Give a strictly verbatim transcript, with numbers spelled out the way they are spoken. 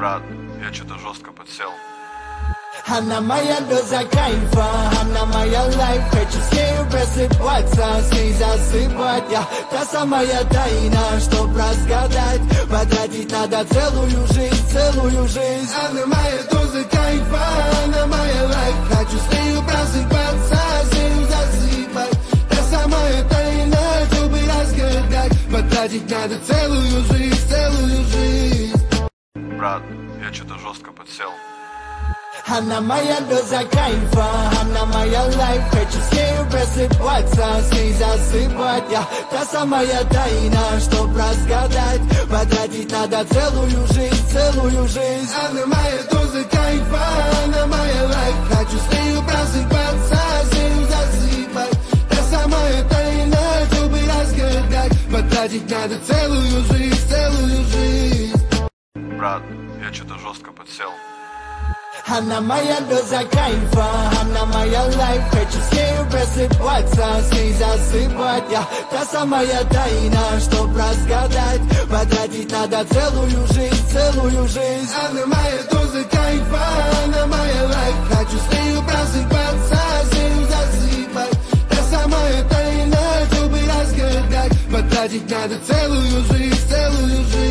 Брат, я что-то жестко подсел. Она моя доза кайфа, она моя лайф. Хочу с нею просыпаться, с ней засыпать. Я та самая тайна, чтоб разгадать. Потратить надо целую жизнь, целую жизнь. Она моя доза кайфа, она моя лайф. Хочу с нею просыпаться, с нею засыпать. Та самая тайна, чтобы разгадать. Потратить надо целую жизнь, целую жизнь. Брат, я что-то жестко подсел. Она моя доза кайфа, она моя лайф. Хочу с нею просыпаться, с ней засыпать. Я та самая тайна, чтоб разгадать. Потратить надо целую жизнь, целую жизнь. Она моя доза кайфа, она моя лайф. Хочу с нею просыпаться, с нею засыпать. Та самая тайна, чтобы разгадать. Потратить надо целую жизнь, целую жизнь. Брат, я что-то жестко подсел. Она моя доза кайфа, она моя лайф. Хочу с нею просыпаться, с ней засыпать. Я та самая тайна, чтоб разгадать. Потратить надо целую жизнь, целую жизнь. Она моя доза кайфа, она моя лайф. Хочу с нею просыпаться, с нею засыпать. Та самая тайна, чтобы разгадать. Потратить надо целую жизнь, целую жизнь.